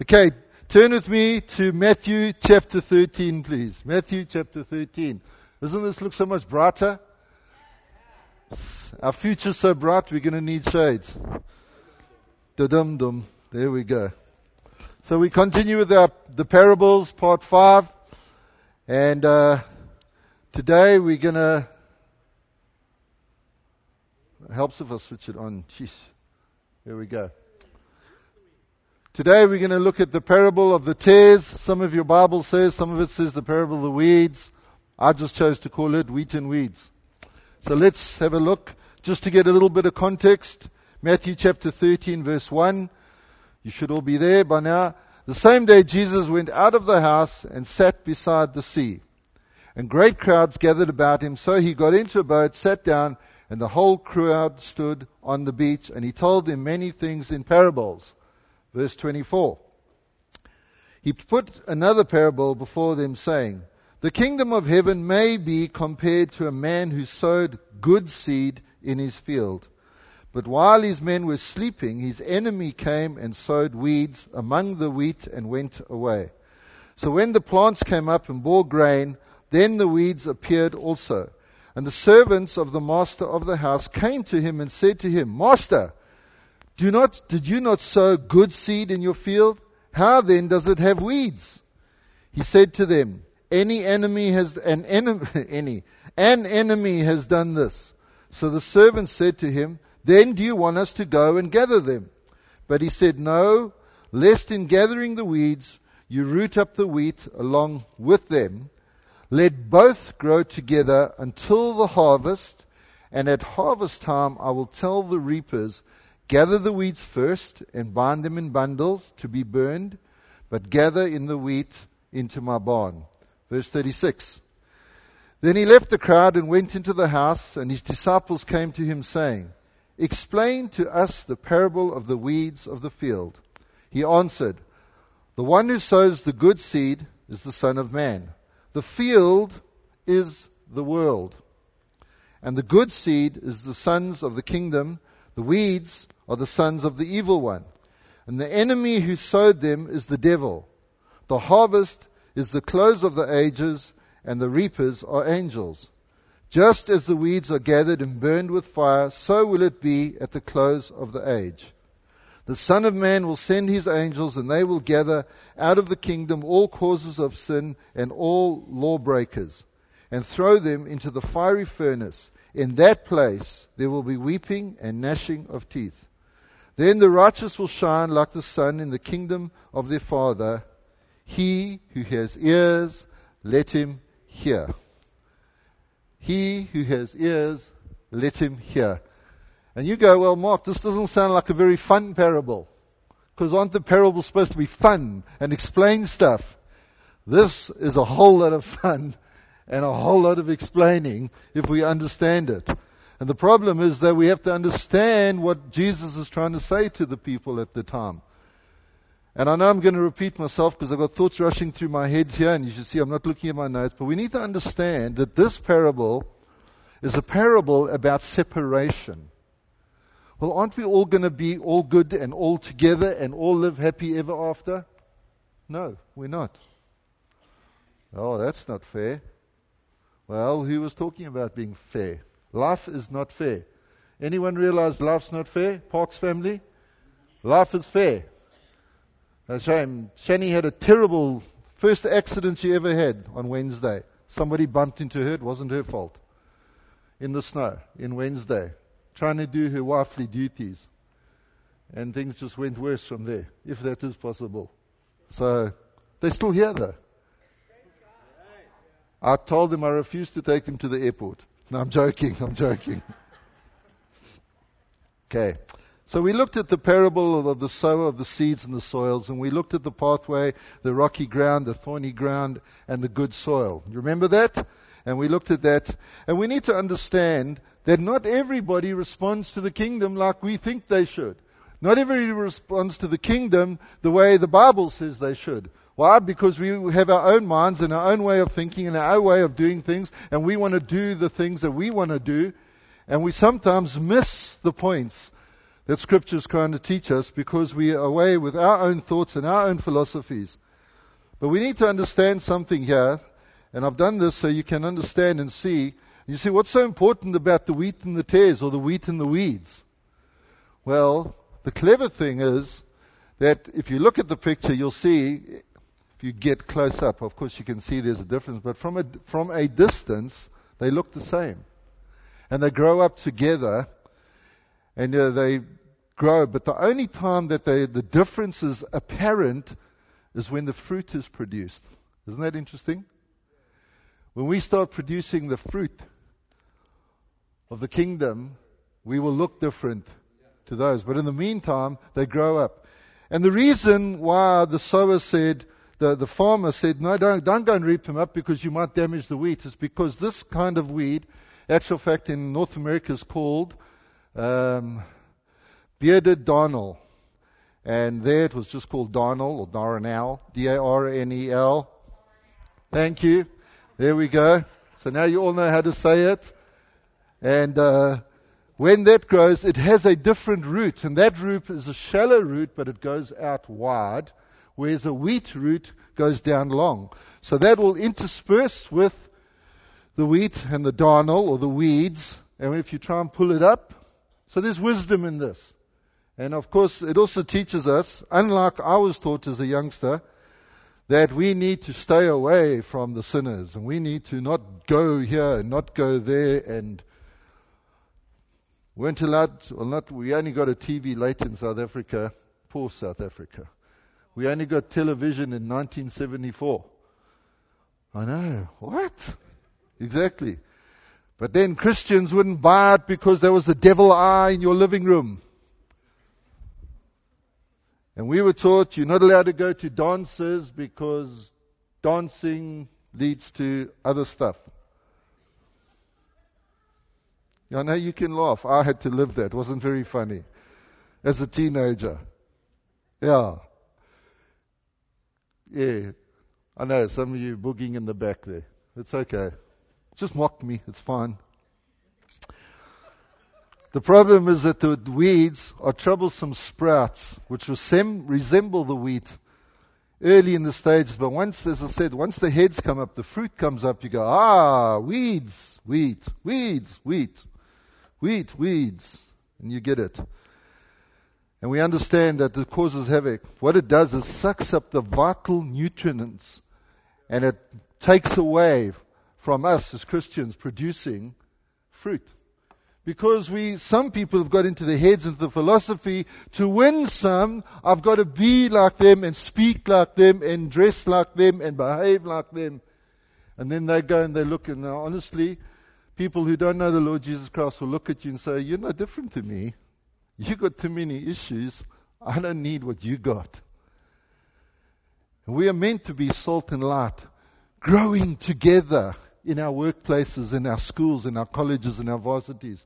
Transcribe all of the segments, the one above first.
Okay, turn with me to Matthew chapter 13, please. Matthew chapter 13. Doesn't this look so much brighter? Our future's so bright, we're going to need shades. Da-dum-dum. There we go. So we continue with the parables, part 5. And today we're going to... Helps if I switch it on. Jeez. There we go. Today we're going to look at the parable of the tares. Some of your Bible says, some of it says the parable of the weeds. I just chose to call it wheat and weeds. So let's have a look, just to get a little bit of context. Matthew chapter 13 verse 1. You should all be there by now. The same day Jesus went out of the house and sat beside the sea. And great crowds gathered about him. So he got into a boat, sat down, and the whole crowd stood on the beach. And he told them many things in parables. Verse 24. He put another parable before them, saying, the kingdom of heaven may be compared to a man who sowed good seed in his field. But while his men were sleeping, his enemy came and sowed weeds among the wheat and went away. So when the plants came up and bore grain, then the weeds appeared also. And the servants of the master of the house came to him and said to him, Master, did you not sow good seed in your field? How then does it have weeds? He said to them, an enemy has done this. So the servants said to him, then do you want us to go and gather them? But he said, no, lest in gathering the weeds you root up the wheat along with them. Let both grow together until the harvest, and at harvest time I will tell the reapers, gather the weeds first and bind them in bundles to be burned, but gather in the wheat into my barn. Verse 36. Then he left the crowd and went into the house, and his disciples came to him saying, explain to us the parable of the weeds of the field. He answered, the one who sows the good seed is the Son of Man. The field is the world, and the good seed is the sons of the kingdom. The weeds are the sons of the evil one. And the enemy who sowed them is the devil. The harvest is the close of the ages, and the reapers are angels. Just as the weeds are gathered and burned with fire, so will it be at the close of the age. The Son of Man will send his angels, and they will gather out of the kingdom all causes of sin and all lawbreakers, and throw them into the fiery furnace. In that place there will be weeping and gnashing of teeth. Then the righteous will shine like the sun in the kingdom of their Father. He who has ears, let him hear. He who has ears, let him hear. And you go, well, Mark, this doesn't sound like a very fun parable. Because aren't the parables supposed to be fun and explain stuff? This is a whole lot of fun and a whole lot of explaining if we understand it. And the problem is that we have to understand what Jesus is trying to say to the people at the time. And I know I'm going to repeat myself because I've got thoughts rushing through my head here, and you should see I'm not looking at my notes. But we need to understand that this parable is a parable about separation. Well, aren't we all going to be all good and all together and all live happy ever after? No, we're not. Oh, that's not fair. Well, who was talking about being fair? Life is not fair. Anyone realize life's not fair? Parks family? Life is fair. A shame. Shani had a terrible first accident she ever had on Wednesday. Somebody bumped into her. It wasn't her fault. In the snow, in Wednesday. Trying to do her wifely duties. And things just went worse from there, if that is possible. So, they're still here though. I told them I refused to take them to the airport. No, I'm joking. Okay. So we looked at the parable of the sower of the seeds and the soils, and we looked at the pathway, the rocky ground, the thorny ground, and the good soil. You remember that? And we looked at that. And we need to understand that not everybody responds to the kingdom like we think they should. Not everybody responds to the kingdom the way the Bible says they should. Why? Because we have our own minds and our own way of thinking and our own way of doing things, and we want to do the things that we want to do, and we sometimes miss the points that Scripture is trying to teach us, because we are away with our own thoughts and our own philosophies. But we need to understand something here, and I've done this so you can understand and see. You see, what's so important about the wheat and the tares, or the wheat and the weeds? Well, the clever thing is that if you look at the picture, you'll see, if you get close up, of course you can see there's a difference, but from a distance, they look the same. And they grow up together, and they grow, but the only time that the difference is apparent is when the fruit is produced. Isn't that interesting? When we start producing the fruit of the kingdom, we will look different to those. But in the meantime, they grow up. And the reason why the sower said, the farmer said, no, don't go and reap them up because you might damage the wheat, is because this kind of weed, actual fact in North America, is called bearded darnel. And there it was just called darnel, or darnel, D-A-R-N-E-L. Thank you. There we go. So now you all know how to say it. And when that grows, it has a different root. And that root is a shallow root, but it goes out wide, whereas a wheat root goes down long. So that will intersperse with the wheat and the darnel, or the weeds. And if you try and pull it up, so there's wisdom in this. And of course, it also teaches us, unlike I was taught as a youngster, that we need to stay away from the sinners. And we need to not go here and not go there. And weren't allowed, we only got a TV late in South Africa. Poor South Africa. We only got television in 1974. I know. What? Exactly. But then Christians wouldn't buy it because there was the devil eye in your living room. And we were taught you're not allowed to go to dances because dancing leads to other stuff. I know you can laugh. I had to live that. It wasn't very funny as a teenager. Yeah. Yeah. I know some of you boogieing in the back there. It's okay. Just mock me. It's fine. The problem is that the weeds are troublesome sprouts, which resemble the wheat early in the stages. But once, as I said, once the heads come up, the fruit comes up, you go, weeds, wheat, weeds, wheat, wheat, weeds. And you get it. And we understand that it causes havoc. What it does is sucks up the vital nutrients, and it takes away from us as Christians producing fruit. Because some people have got into their heads, into the philosophy, to win some, I've got to be like them and speak like them and dress like them and behave like them. And then they go and they look, and now honestly, people who don't know the Lord Jesus Christ will look at you and say, you're no different to me. You got too many issues. I don't need what you got. And we are meant to be salt and light, growing together in our workplaces, in our schools, in our colleges, in our varsities.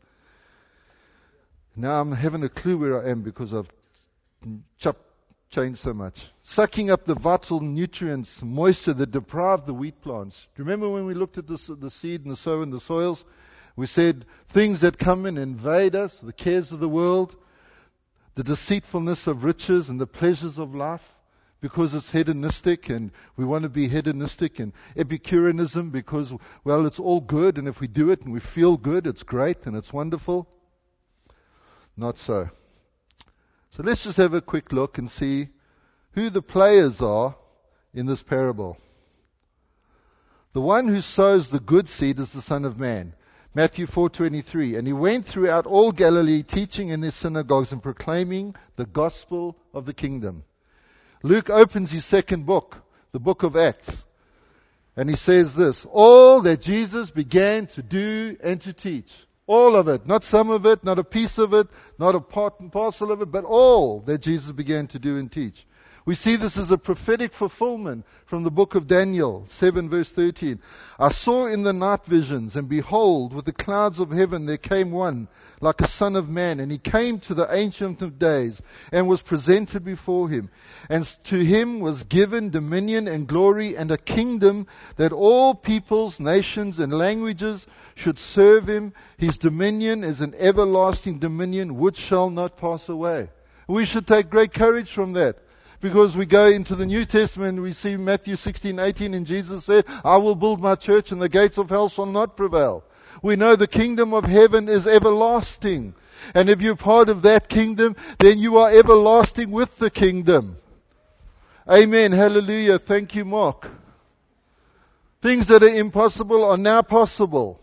Now I'm having a clue where I am because I've changed so much. Sucking up the vital nutrients, moisture that deprive the wheat plants. Do you remember when we looked at the seed and the sower and the soils? We said things that come and invade us, the cares of the world, the deceitfulness of riches and the pleasures of life. Because it's hedonistic, and we want to be hedonistic, and Epicureanism because, well, it's all good, and if we do it and we feel good, it's great and it's wonderful. Not so. So let's just have a quick look and see who the players are in this parable. The one who sows the good seed is the Son of Man. Matthew 4:23. And he went throughout all Galilee, teaching in their synagogues and proclaiming the gospel of the kingdom. Luke opens his second book, the book of Acts, and he says this: all that Jesus began to do and to teach. All of it, not some of it, not a piece of it, not a part and parcel of it, but all that Jesus began to do and teach. We see this as a prophetic fulfillment from the book of Daniel 7 verse 13. I saw in the night visions, and behold, with the clouds of heaven there came one like a son of man, and he came to the Ancient of Days and was presented before him. And to him was given dominion and glory and a kingdom, that all peoples, nations and languages should serve him. His dominion is an everlasting dominion which shall not pass away. We should take great courage from that. Because we go into the New Testament, we see Matthew 16:18, and Jesus said, I will build my church and the gates of hell shall not prevail. We know the kingdom of heaven is everlasting. And if you're part of that kingdom, then you are everlasting with the kingdom. Amen. Hallelujah. Thank you, Mark. Things that are impossible are now possible.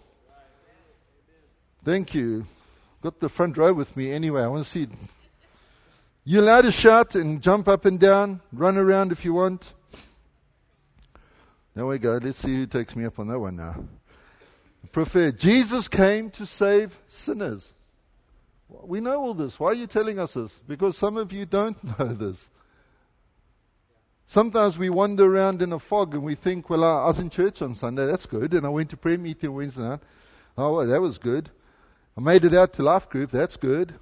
Thank you. Got the front row with me anyway. I want to see it. You're allowed to shout and jump up and down, run around if you want. There we go. Let's see who takes me up on that one now. Prefer. Jesus came to save sinners. We know all this. Why are you telling us this? Because some of you don't know this. Sometimes we wander around in a fog and we think, well, I was in church on Sunday. That's good. And I went to prayer meeting Wednesday night. Oh, well, that was good. I made it out to life group. That's good.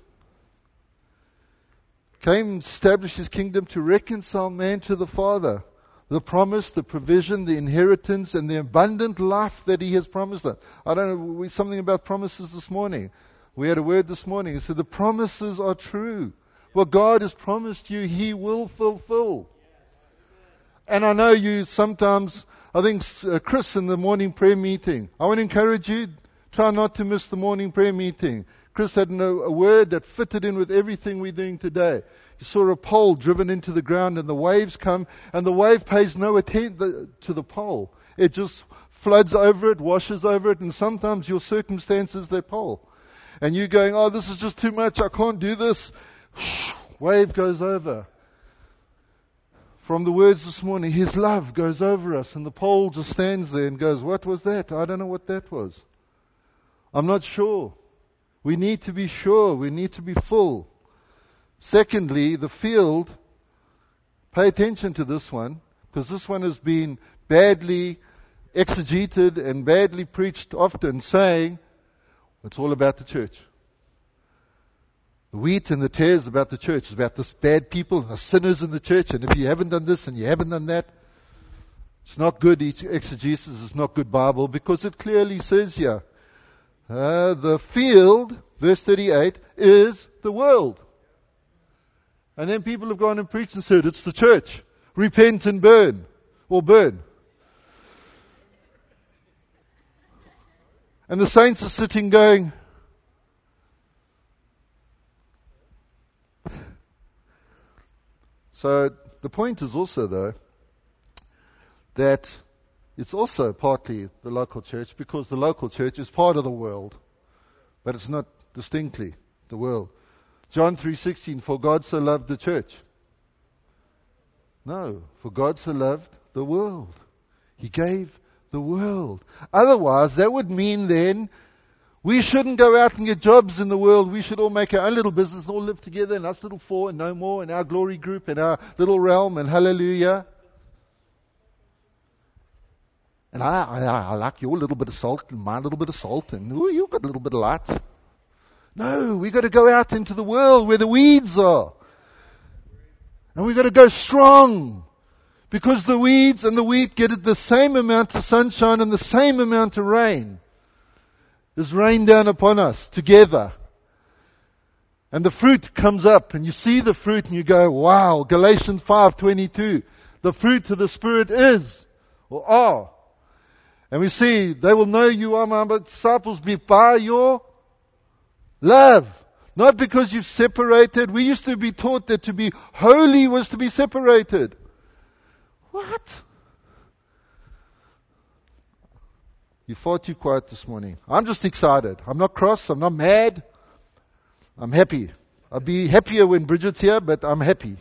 Came and established his kingdom to reconcile man to the Father. The promise, the provision, the inheritance, and the abundant life that he has promised us. I don't know, something about promises this morning. We had a word this morning. It said the promises are true. What God has promised you, he will fulfill. And I know you sometimes, I think Chris in the morning prayer meeting, I want to encourage you, try not to miss the morning prayer meeting. Chris had a word that fitted in with everything we're doing today. He saw a pole driven into the ground and the waves come, and the wave pays no attention to the pole. It just floods over it, washes over it, and sometimes your circumstances, that pole. And you're going, oh, this is just too much, I can't do this. Wave goes over. From the words this morning, his love goes over us, and the pole just stands there and goes, what was that? I don't know what that was. I'm not sure. We need to be sure. We need to be full. Secondly, the field, pay attention to this one, because this one has been badly exegeted and badly preached often, saying it's all about the church. The wheat and the tares about the church. It's about this bad people, the sinners in the church, and if you haven't done this and you haven't done that, it's not good exegesis, it's not good Bible, because it clearly says here, the field, verse 38, is the world. And then people have gone and preached and said, it's the church. Repent and burn. Or burn. And the saints are sitting going, so the point is also, though, that it's also partly the local church, because the local church is part of the world, but it's not distinctly the world. John 3:16, for God so loved the church. No, for God so loved the world. He gave the world. Otherwise, that would mean then we shouldn't go out and get jobs in the world. We should all make our own little business and all live together in us little four and no more, in our glory group, in our little realm, and hallelujah. And I like your little bit of salt and my little bit of salt, and ooh, you've got a little bit of light. No, we've got to go out into the world where the weeds are. And we've got to go strong. Because the weeds and the wheat get the same amount of sunshine and the same amount of rain. Is rained down upon us together. And the fruit comes up, and you see the fruit and you go, wow, Galatians 5:22. The fruit of the Spirit is, or are. And we see, they will know you are my disciples by your love. Not because you've separated. We used to be taught that to be holy was to be separated. What? You're far too quiet this morning. I'm just excited. I'm not cross. I'm not mad. I'm happy. I'll be happier when Bridget's here, but I'm happy.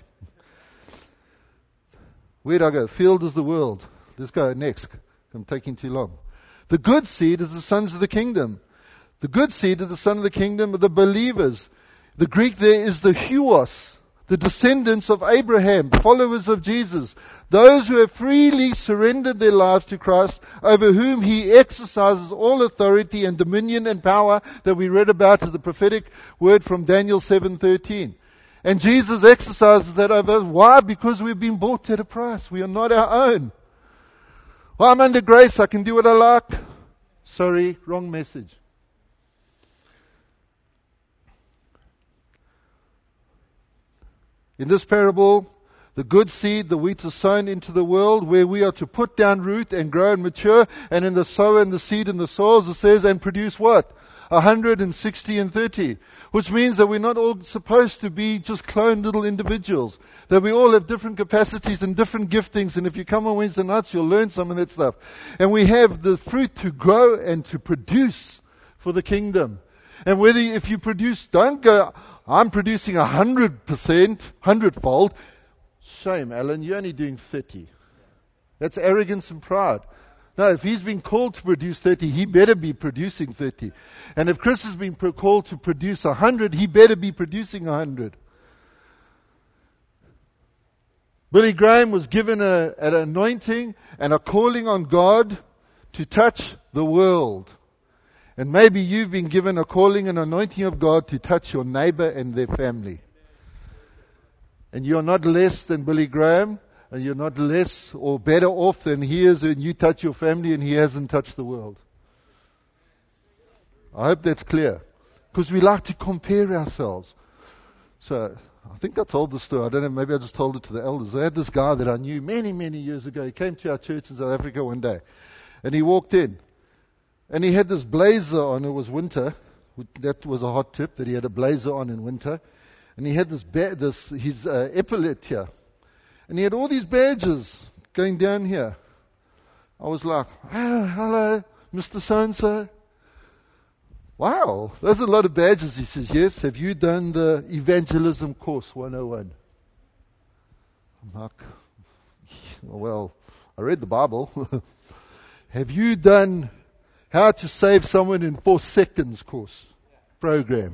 Where'd I go? Field is the world. Let's go next. I'm taking too long. The good seed is the sons of the kingdom. The good seed of the son of the kingdom are the believers. The Greek there is the huos. the descendants of Abraham, followers of Jesus, those who have freely surrendered their lives to Christ, over whom He exercises all authority and dominion and power that we read about in the prophetic word from Daniel 7:13. And Jesus exercises that over us. Why? Because we've been bought at a price. We are not our own. Well, I'm under grace. I can do what I like. Sorry, wrong message. In this parable, the good seed, the wheat is sown into the world where we are to put down root and grow and mature. And in the sower and the seed in the soils, it says, and produce what? 160 and 30. Which means that we're not all supposed to be just cloned little individuals. That we all have different capacities and different giftings. And if you come on Wednesday nights, you'll learn some of that stuff. And we have the fruit to grow and to produce for the kingdom. And whether if you produce, don't go, I'm producing 100%, 100-fold. Shame, Alan, you're only doing 30. That's arrogance and pride. No, if he's been called to produce 30, he better be producing 30. And if Chris has been called to produce 100, he better be producing 100. Billy Graham was given an anointing and a calling on God to touch the world. And maybe you've been given a calling and anointing of God to touch your neighbor and their family. And you're not less than Billy Graham, and you're not less or better off than he is when you touch your family and he hasn't touched the world. I hope that's clear. Because we like to compare ourselves. So, I think I told the story. I don't know, maybe I just told it to the elders. I had this guy that I knew many, many years ago. He came to our church in South Africa one day. And he walked in. And he had this blazer on. It was winter. That was a hot tip, that he had a blazer on in winter. And he had his epaulet here. And he had all these badges going down here. I was like, hello, Mr. So-and-so. Wow, there's a lot of badges. He says, yes. Have you done the Evangelism Course 101? I'm like, well, I read the Bible. Have you done How to Save Someone in 4 Seconds course program?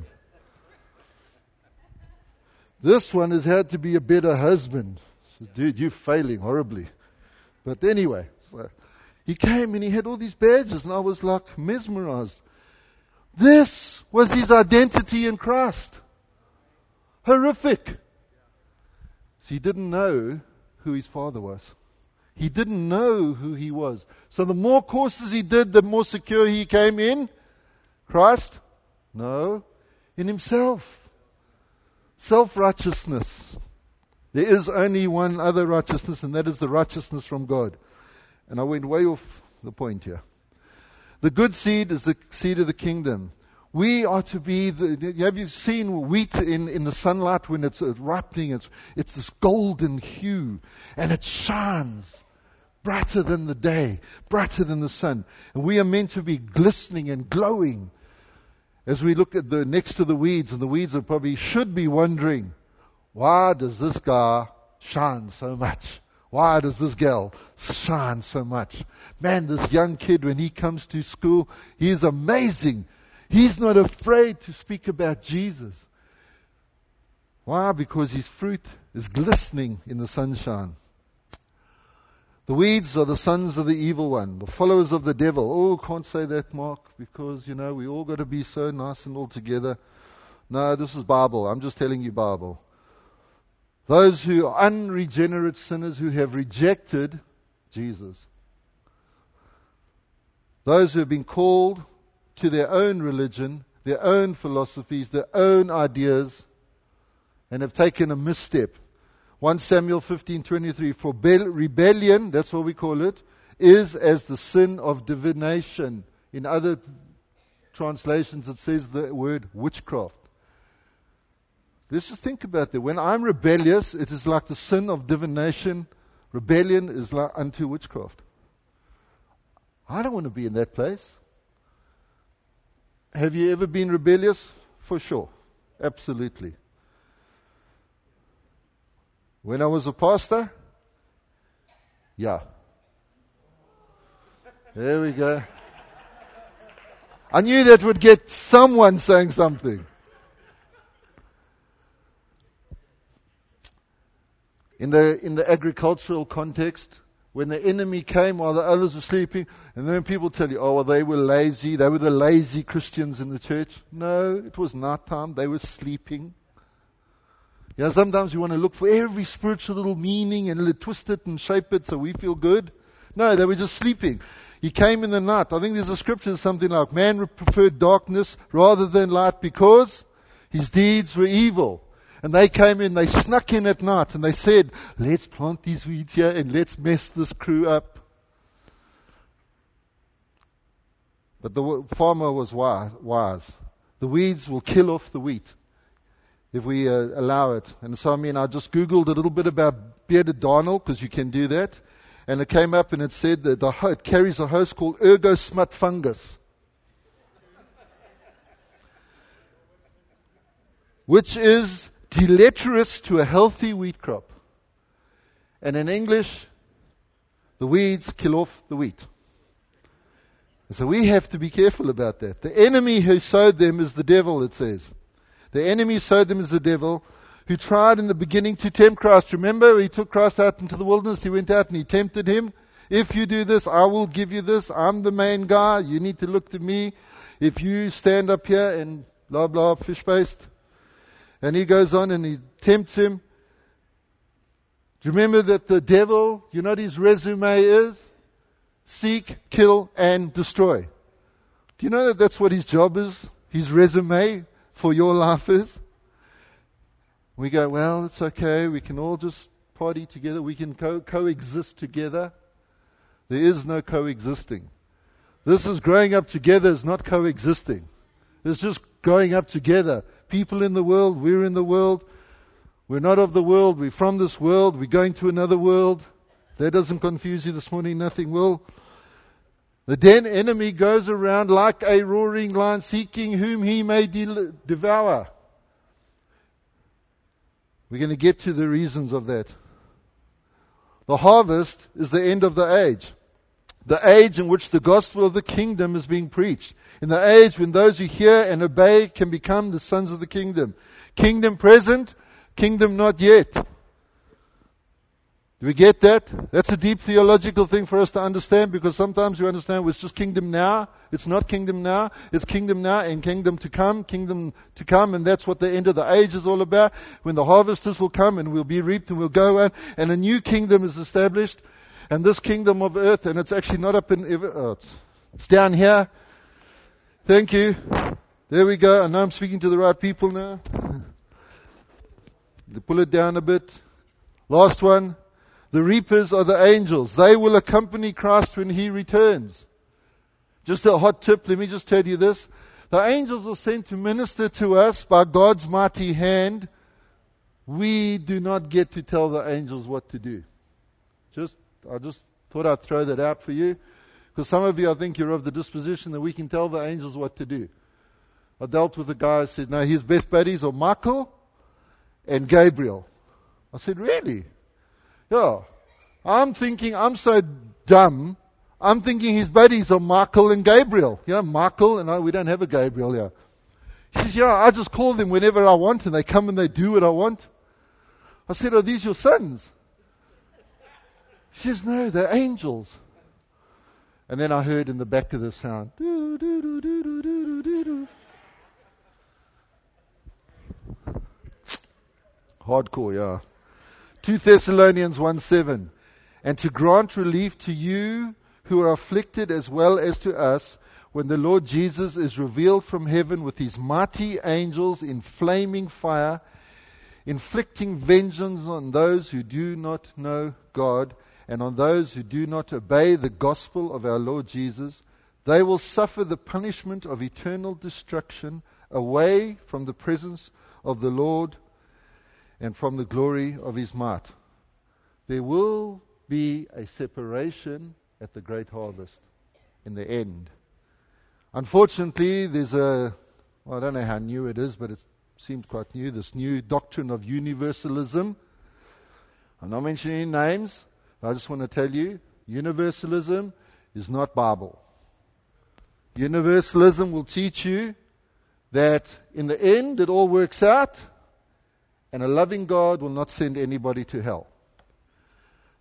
This one is how to be a better husband. So, dude, you're failing horribly. But anyway, so he came and he had all these badges, and I was like mesmerized. This was his identity in Christ. Horrific. So he didn't know who his father was. He didn't know who he was. So the more courses he did, the more secure he came in Christ? No, in himself. Self-righteousness. There is only one other righteousness, and that is the righteousness from God. And I went way off the point here. The good seed is the seed of the kingdom. We are to be have you seen wheat in the sunlight when it's ripening? It's this golden hue, and it shines brighter than the day, brighter than the sun. And we are meant to be glistening and glowing as we look at the next to the weeds, and the weeds are probably should be wondering, why does this guy shine so much? Why does this girl shine so much? Man, this young kid, when he comes to school, he is amazing. He's not afraid to speak about Jesus. Why? Because his fruit is glistening in the sunshine. The weeds are the sons of the evil one, the followers of the devil. Oh, can't say that, Mark, because, we all got to be so nice and all together. No, this is Bible. I'm just telling you Bible. Those who are unregenerate sinners who have rejected Jesus. Those who have been called to their own religion, their own philosophies, their own ideas, and have taken a misstep. 1 Samuel 15:23, for rebellion, that's what we call it, is as the sin of divination. In other translations it says the word witchcraft. Let's just think about that. When I'm rebellious, it is like the sin of divination. Rebellion is like unto witchcraft. I don't want to be in that place. Have you ever been rebellious? For sure. Absolutely. When I was a pastor? Yeah. There we go. I knew that would get someone saying something. In the agricultural context, when the enemy came while the others were sleeping, and then people tell you, oh, well, they were lazy. They were the lazy Christians in the church. No, it was night time. They were sleeping. Sometimes we want to look for every spiritual little meaning and twist it and shape it so we feel good. No, they were just sleeping. He came in the night. I think there's a scripture something like, man preferred darkness rather than light because his deeds were evil. And they came in, they snuck in at night, and they said, let's plant these weeds here and let's mess this crew up. But the farmer was wise. The weeds will kill off the wheat if we allow it. And so, I just Googled a little bit about bearded darnel, because you can do that. And it came up and it said that it carries a host called ergosmut fungus, which is deleterious to a healthy wheat crop. And in English, the weeds kill off the wheat. And so we have to be careful about that. The enemy who sowed them is the devil, it says. The enemy sowed them is the devil, who tried in the beginning to tempt Christ. Remember, he took Christ out into the wilderness. He went out and he tempted him. If you do this, I will give you this. I'm the main guy. You need to look to me. If you stand up here and blah, blah, fish-based. And he goes on and he tempts him. Do you remember that the devil, you know what his resume is? Seek, kill, and destroy. Do you know that that's what his job is? His resume for your life is? We go, well, it's okay. We can all just party together. We can coexist together. There is no coexisting. This is growing up together is not coexisting. It's just growing up together. People in the world, we're in the world. We're not of the world. We're from this world. We're going to another world. If that doesn't confuse you this morning, nothing will. The enemy goes around like a roaring lion, seeking whom he may devour. We're going to get to the reasons of that. The harvest is the end of the age. The age in which the gospel of the kingdom is being preached. In the age when those who hear and obey can become the sons of the kingdom. Kingdom present, kingdom not yet. Do we get that? That's a deep theological thing for us to understand, because sometimes you understand it's just kingdom now. It's not kingdom now. It's kingdom now and kingdom to come, and that's what the end of the age is all about. When the harvesters will come and we'll be reaped and we'll go on, and a new kingdom is established, and this kingdom of earth, and it's actually not up in, it's down here. Thank you. There we go. I know I'm speaking to the right people now. Pull it down a bit. Last one. The reapers are the angels. They will accompany Christ when He returns. Just a hot tip, let me just tell you this. The angels are sent to minister to us by God's mighty hand. We do not get to tell the angels what to do. I just thought I'd throw that out for you. Because some of you, I think you're of the disposition that we can tell the angels what to do. I dealt with a guy who said, no, his best buddies are Michael and Gabriel. I said, really? Yeah. I'm thinking, I'm so dumb, I'm thinking his buddies are Michael and Gabriel. You know, Michael, and we don't have a Gabriel here. He says, yeah, I just call them whenever I want, and they come and they do what I want. I said, are these your sons? He says, no, they're angels. And then I heard in the back of the sound, doo, doo, doo, doo, doo, doo, doo, doo. Hardcore, yeah. 2 Thessalonians 1:7. And to grant relief to you who are afflicted as well as to us, when the Lord Jesus is revealed from heaven with His mighty angels in flaming fire, inflicting vengeance on those who do not know God, and on those who do not obey the gospel of our Lord Jesus. They will suffer the punishment of eternal destruction away from the presence of the Lord and from the glory of His might. There will be a separation at the great harvest in the end. Unfortunately, there's I don't know how new it is, but it seems quite new, this new doctrine of universalism. I'm not mentioning any names. I just want to tell you, universalism is not Bible. Universalism will teach you that in the end it all works out, and a loving God will not send anybody to hell.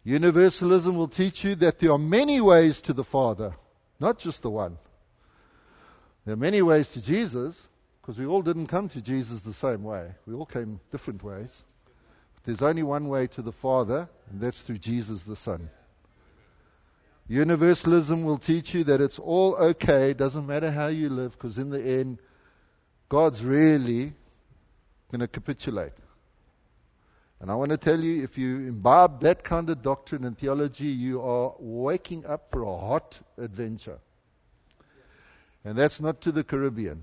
Universalism will teach you that there are many ways to the Father, not just the one. There are many ways to Jesus, because we all didn't come to Jesus the same way. We all came different ways. But there's only one way to the Father, and that's through Jesus the Son. Universalism will teach you that it's all okay, doesn't matter how you live, because in the end, God's really going to capitulate. And I want to tell you, if you imbibe that kind of doctrine and theology, you are waking up for a hot adventure. And that's not to the Caribbean.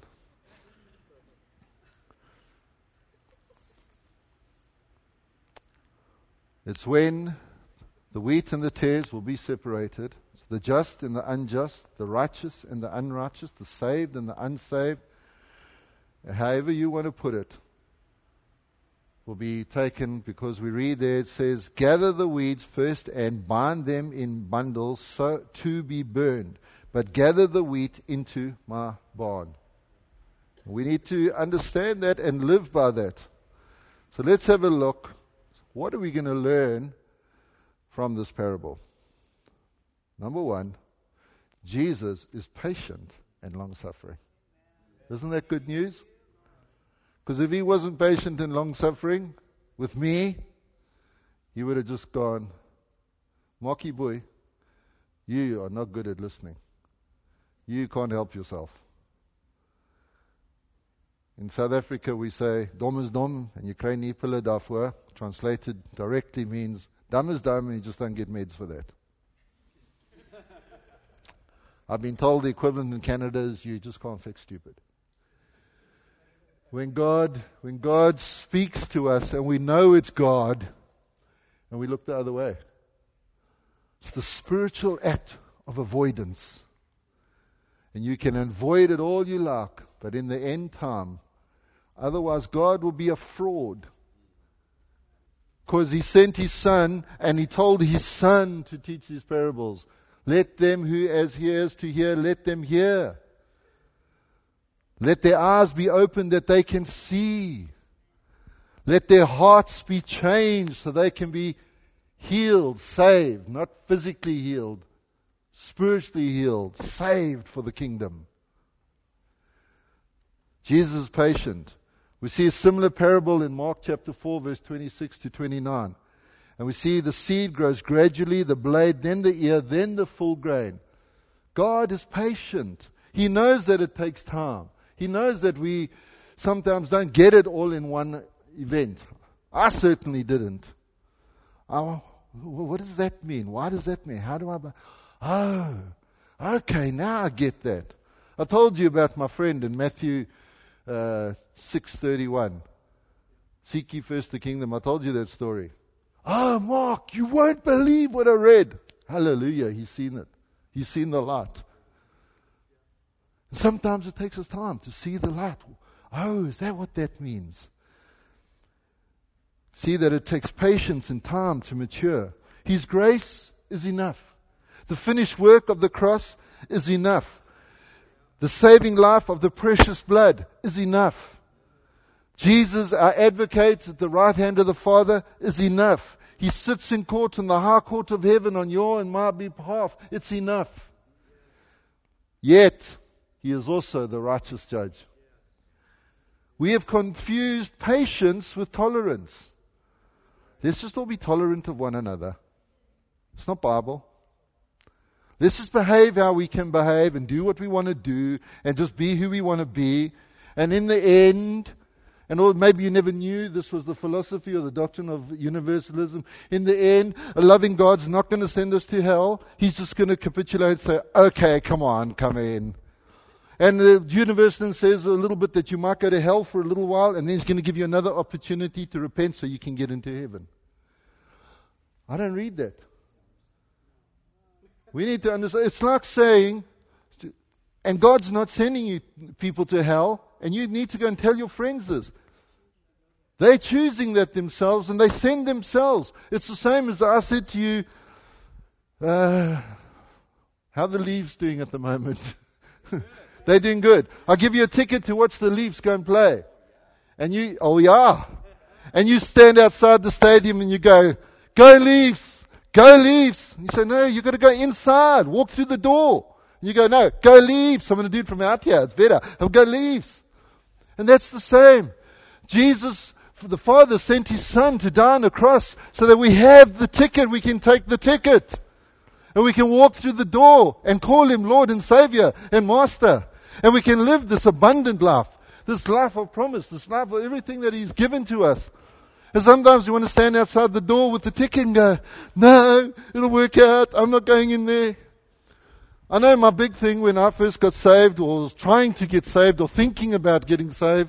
It's when the wheat and the tares will be separated. It's the just and the unjust, the righteous and the unrighteous, the saved and the unsaved. However you want to put it, will be taken, because we read there, it says, gather the weeds first and bind them in bundles so to be burned, but gather the wheat into my barn. We need to understand that and live by that. So let's have a look. What are we going to learn from this parable? Number one, Jesus is patient and long-suffering. Isn't that good news? Because if he wasn't patient and long-suffering with me, he would have just gone, Maki boy, you are not good at listening. You can't help yourself. In South Africa we say, dom is dom, and you kry nie pille daarvoor. Translated directly means, dumb is dumb, and you just don't get meds for that. I've been told the equivalent in Canada is, you just can't fix stupid. When God speaks to us and we know it's God, and we look the other way. It's the spiritual act of avoidance. And you can avoid it all you like, but in the end time, otherwise God will be a fraud. Because he sent his son, and he told his son to teach these parables. Let them who has ears to hear, let them hear. Let their eyes be opened that they can see. Let their hearts be changed so they can be healed, saved, not physically healed, spiritually healed, saved for the kingdom. Jesus is patient. We see a similar parable in Mark chapter 4, verse 26 to 29. And we see the seed grows gradually, the blade, then the ear, then the full grain. God is patient. He knows that it takes time. He knows that we sometimes don't get it all in one event. I certainly didn't. What does that mean? Why does that mean? How do I... Oh, okay, now I get that. I told you about my friend in Matthew 6:31. Seek ye first the kingdom. I told you that story. Oh, Mark, you won't believe what I read. Hallelujah, he's seen it. He's seen the light. Sometimes it takes us time to see the light. Oh, is that what that means? See that it takes patience and time to mature. His grace is enough. The finished work of the cross is enough. The saving life of the precious blood is enough. Jesus, our advocate at the right hand of the Father, is enough. He sits in court in the high court of heaven on your and my behalf. It's enough. Yet, he is also the righteous judge. We have confused patience with tolerance. Let's just all be tolerant of one another. It's not Bible. Let's just behave how we can behave and do what we want to do and just be who we want to be. And in the end, or maybe you never knew this was the philosophy or the doctrine of universalism. In the end, a loving God's not going to send us to hell. He's just going to capitulate and say, okay, come on, come in. And the universalist says a little bit that you might go to hell for a little while, and then he's going to give you another opportunity to repent so you can get into heaven. I don't read that. We need to understand. It's like saying, and God's not sending you people to hell, and you need to go and tell your friends this. They're choosing that themselves, and they send themselves. It's the same as I said to you, how are the Leafs doing at the moment? They're doing good. I'll give you a ticket to watch the Leafs go and play. And and you stand outside the stadium and you go Leafs! Go leaves. You say, no, you've got to go inside. Walk through the door. You go, no, go leaves. I'm going to do it from out here. It's better. Go leaves. And that's the same. Jesus, the Father sent His Son to die on the cross so that we have the ticket. We can take the ticket. And we can walk through the door and call Him Lord and Savior and Master. And we can live this abundant life. This life of promise. This life of everything that He's given to us. And sometimes you want to stand outside the door with the ticket and go, no, it'll work out. I'm not going in there. I know my big thing when I first got saved or was trying to get saved or thinking about getting saved,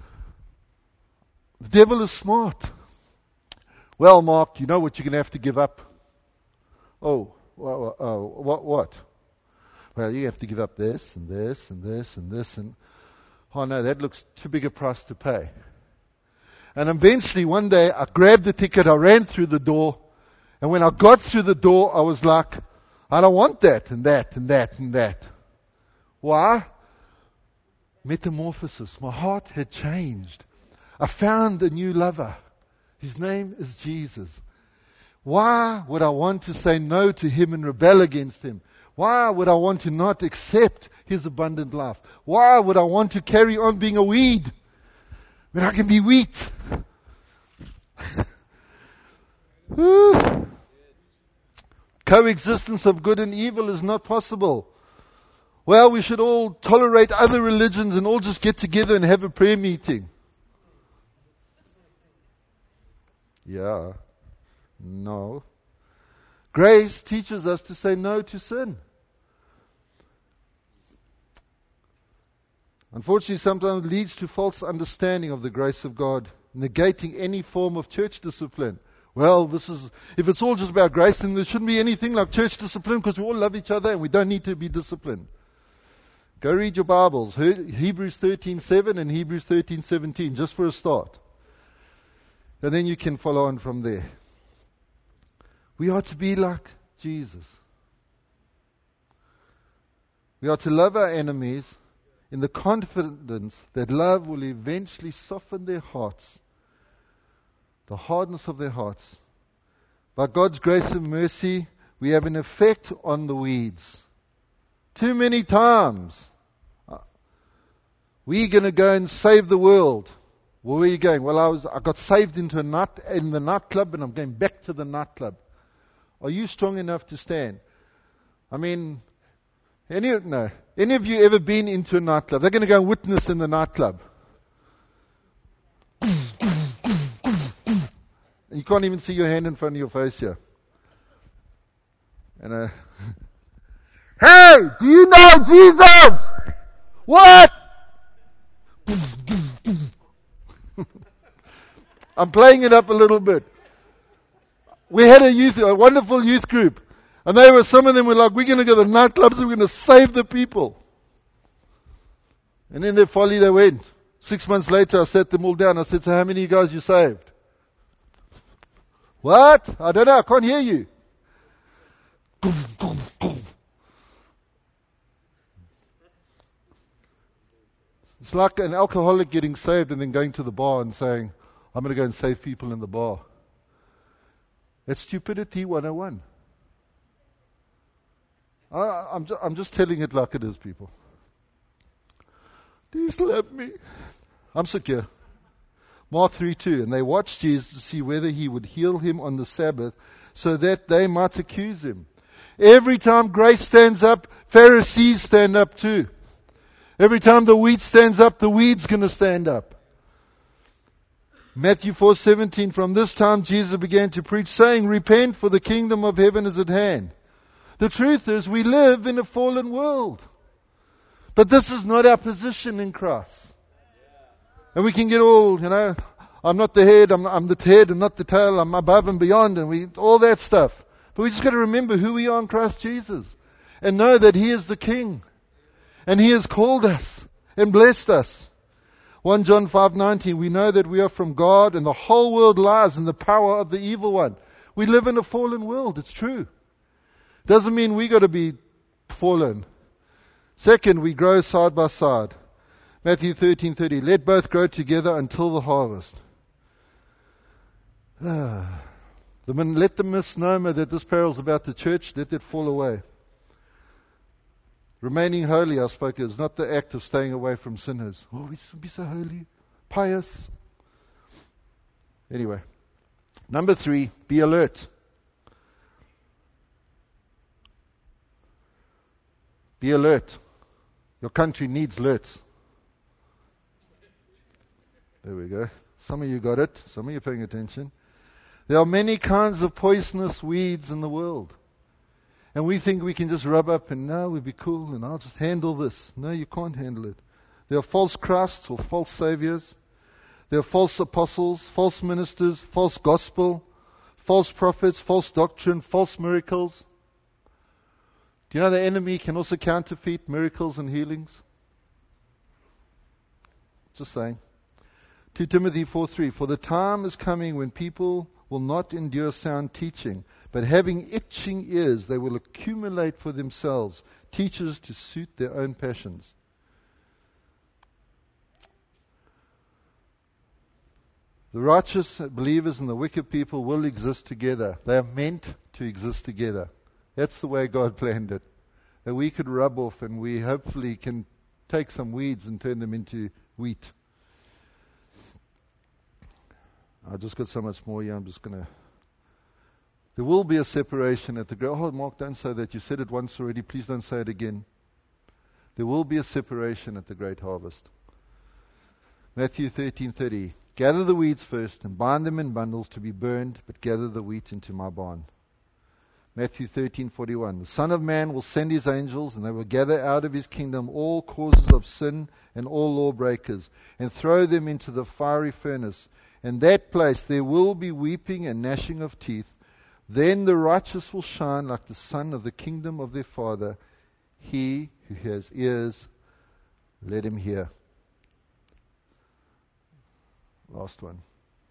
the devil is smart. Well, Mark, you know what you're going to have to give up? Oh, what? Well, you have to give up this and this and this and this and, oh no, that looks too big a price to pay. And eventually one day I grabbed the ticket, I ran through the door, and when I got through the door I was like, I don't want that and that and that and that. Why? Metamorphosis. My heart had changed. I found a new lover. His name is Jesus. Why would I want to say no to Him and rebel against Him? Why would I want to not accept His abundant life? Why would I want to carry on being a weed when I can be wheat? Coexistence of good and evil is not possible. Well, we should all tolerate other religions and all just get together and have a prayer meeting. Yeah. No. Grace teaches us to say no to sin. Unfortunately, sometimes it leads to false understanding of the grace of God, negating any form of church discipline. Well, if it's all just about grace, then there shouldn't be anything like church discipline because we all love each other and we don't need to be disciplined. Go read your Bibles, Hebrews 13:7 and Hebrews 13:17, just for a start. And then you can follow on from there. We are to be like Jesus. We are to love our enemies in the confidence that love will eventually soften their hearts, the hardness of their hearts. By God's grace and mercy, we have an effect on the weeds. Too many times, we're going to go and save the world. Well, where are you going? Well, I got saved in the nightclub and I'm going back to the nightclub. Are you strong enough to stand? I mean, any of you ever been into a nightclub? They're going to go and witness in the nightclub. You can't even see your hand in front of your face here. And hey, do you know Jesus? What? I'm playing it up a little bit. We had a wonderful youth group. And some of them were like, we're going to go to the nightclubs and we're going to save the people. And in their folly they went. 6 months later I sat them all down. I said, so how many of you guys you saved? What? I don't know. I can't hear you. It's like an alcoholic getting saved and then going to the bar and saying, I'm going to go and save people in the bar. That's stupidity 101. I'm just telling it like it is, people. Do you still love me? I'm secure. Mark 3:2. And they watched Jesus to see whether He would heal him on the Sabbath so that they might accuse Him. Every time grace stands up, Pharisees stand up too. Every time the wheat stands up, the weed's going to stand up. Matthew 4:17. From this time Jesus began to preach, saying, repent, for the kingdom of heaven is at hand. The truth is, we live in a fallen world. But this is not our position in Christ. And we can get all, I'm not the head, I'm the head and not the tail, I'm above and beyond, and all that stuff. But we just got to remember who we are in Christ Jesus. And know that He is the King. And He has called us and blessed us. 1 John 5:19, we know that we are from God and the whole world lies in the power of the evil one. We live in a fallen world, it's true. Doesn't mean we got to be fallen. Second, we grow side by side. Matthew 13:30, let both grow together until the harvest. Let the misnomer that this parable is about the church, let it fall away. Remaining holy, I spoke, is not the act of staying away from sinners. Oh, we should be so holy, pious. Anyway, number 3, be alert. Be alert. Your country needs alerts. There we go. Some of you got it. Some of you are paying attention. There are many kinds of poisonous weeds in the world. And we think we can just rub up and no, we'll be cool and I'll just handle this. No, you can't handle it. There are false Christs or false saviors. There are false apostles, false ministers, false gospel, false prophets, false doctrine, false miracles. Do you know the enemy can also counterfeit miracles and healings? Just saying. 2 Timothy 4:3, for the time is coming when people will not endure sound teaching, but having itching ears, they will accumulate for themselves teachers to suit their own passions. The righteous believers and the wicked people will exist together. They are meant to exist together. That's the way God planned it. That we could rub off and we hopefully can take some weeds and turn them into wheat. I just got so much more here. I'm just going to... There will be a separation at the great... Oh, Mark, don't say that. You said it once already. Please don't say it again. There will be a separation at the great harvest. Matthew 13:30. Gather the weeds first and bind them in bundles to be burned, but gather the wheat into my barn. Matthew 13:41. The Son of Man will send his angels, and they will gather out of his kingdom all causes of sin and all lawbreakers, and throw them into the fiery furnace. In that place there will be weeping and gnashing of teeth. Then the righteous will shine like the sun of the kingdom of their Father. He who has ears, let him hear. Last one.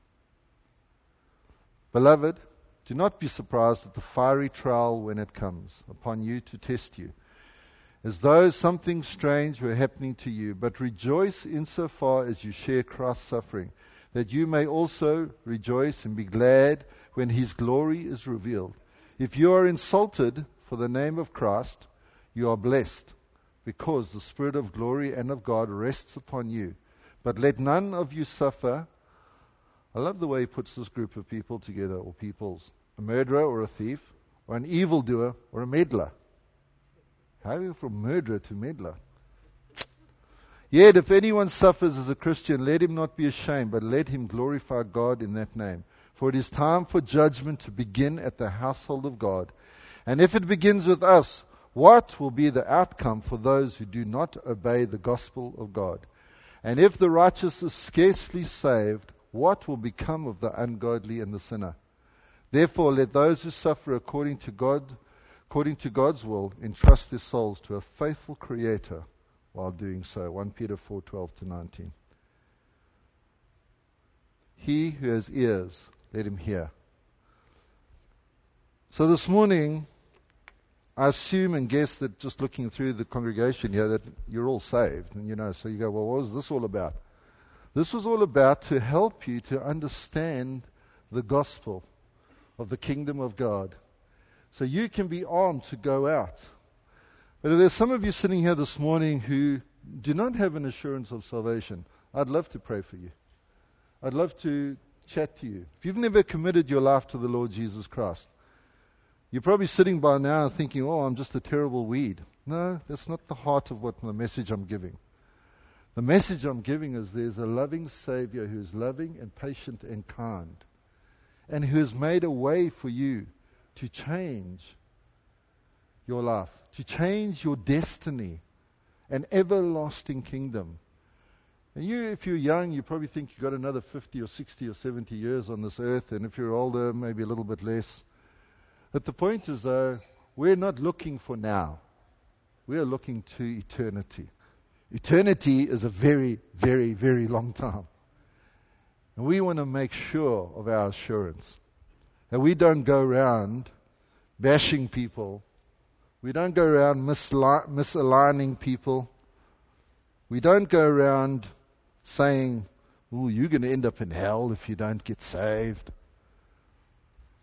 Beloved, do not be surprised at the fiery trial when it comes upon you to test you, as though something strange were happening to you, but rejoice insofar as you share Christ's suffering, that you may also rejoice and be glad when his glory is revealed. If you are insulted for the name of Christ, you are blessed, because the Spirit of glory and of God rests upon you. But let none of you suffer. I love the way he puts this group of people together, or peoples. A murderer or a thief, or an evildoer or a meddler. How are you from murderer to meddler? Yet if anyone suffers as a Christian, let him not be ashamed, but let him glorify God in that name. For it is time for judgment to begin at the household of God. And if it begins with us, what will be the outcome for those who do not obey the gospel of God? And if the righteous is scarcely saved, what will become of the ungodly and the sinner? Therefore, let those who suffer according to God's will, entrust their souls to a faithful Creator while doing so. 1 Peter 4:12-19. He who has ears, let him hear. So this morning, I assume and guess that just looking through the congregation here that you're all saved. And so you go, well, what was this all about? This was all about to help you to understand the gospel of the kingdom of God. So you can be armed to go out. But if there's some of you sitting here this morning who do not have an assurance of salvation, I'd love to pray for you. I'd love to chat to you. If you've never committed your life to the Lord Jesus Christ, you're probably sitting by now thinking, oh, I'm just a terrible weed. No, that's not the heart of what the message I'm giving. The message I'm giving is there's a loving Savior who is loving and patient and kind, and who has made a way for you to change your life, to change your destiny, an everlasting kingdom. And if you're young, you probably think you've got another 50 or 60 or 70 years on this earth, and if you're older, maybe a little bit less. But the point is, though, we're not looking for now. We are looking to eternity. Eternity is a very, very, very long time. And we want to make sure of our assurance. And we don't go around bashing people. We don't go around misaligning people. We don't go around saying, oh, you're going to end up in hell if you don't get saved.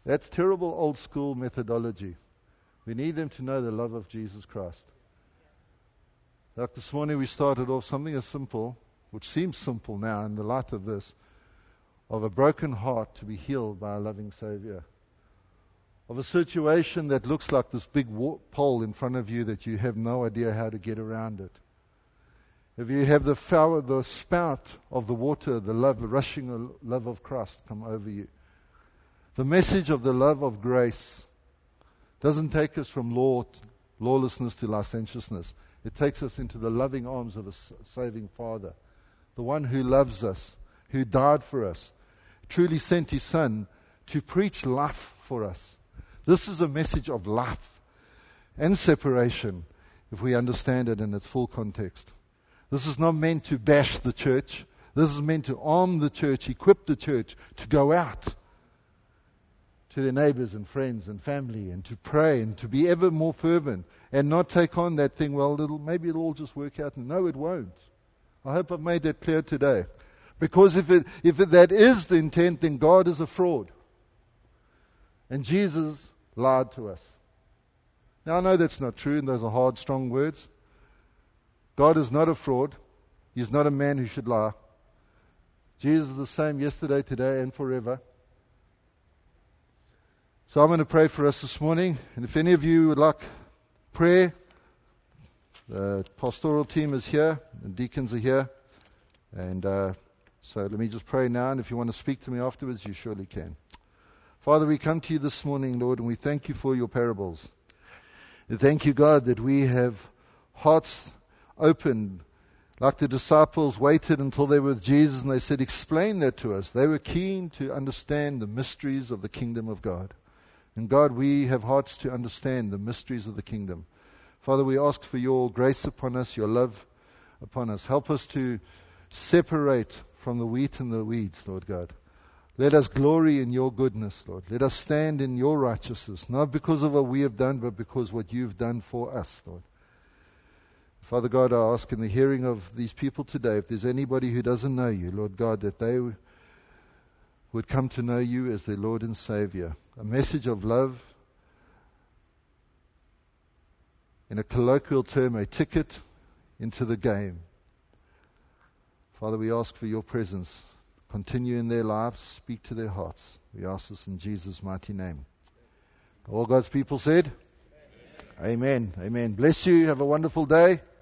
That's terrible old school methodology. We need them to know the love of Jesus Christ. Like this morning we started off something as simple, which seems simple now in the light of this, of a broken heart to be healed by a loving Savior. Of a situation that looks like this big pole in front of you that you have no idea how to get around it. If you have the spout of the water, the rushing love of Christ come over you. The message of the love of grace doesn't take us from lawlessness to licentiousness. It takes us into the loving arms of a saving Father. The one who loves us, who died for us, truly sent His Son to preach life for us. This is a message of life and separation if we understand it in its full context. This is not meant to bash the church. This is meant to arm the church, equip the church to go out to their neighbors and friends and family and to pray and to be ever more fervent and not take on that thing, well, maybe it'll all just work out. No, it won't. I hope I've made that clear today. Because if that is the intent, then God is a fraud. And Jesus lied to us. Now I know that's not true, and those are hard, strong words. God is not a fraud. He's not a man who should lie. Jesus is the same yesterday, today, and forever. So I'm going to pray for us this morning. And if any of you would like prayer, the pastoral team is here, and deacons are here. And so let me just pray now. And if you want to speak to me afterwards, you surely can. Father, we come to you this morning, Lord, and we thank you for your parables. We thank you, God, that we have hearts opened, like the disciples waited until they were with Jesus and they said, explain that to us. They were keen to understand the mysteries of the kingdom of God. And God, we have hearts to understand the mysteries of the kingdom. Father, we ask for your grace upon us, your love upon us. Help us to separate from the wheat and the weeds, Lord God. Let us glory in your goodness, Lord. Let us stand in your righteousness, not because of what we have done, but because what you've done for us, Lord. Father God, I ask in the hearing of these people today, if there's anybody who doesn't know you, Lord God, that they would come to know you as their Lord and Savior. A message of love, in a colloquial term, a ticket into the game. Father, we ask for your presence. Continue in their lives, speak to their hearts. We ask this in Jesus' mighty name. All God's people said? Amen. Amen. Bless you. Have a wonderful day.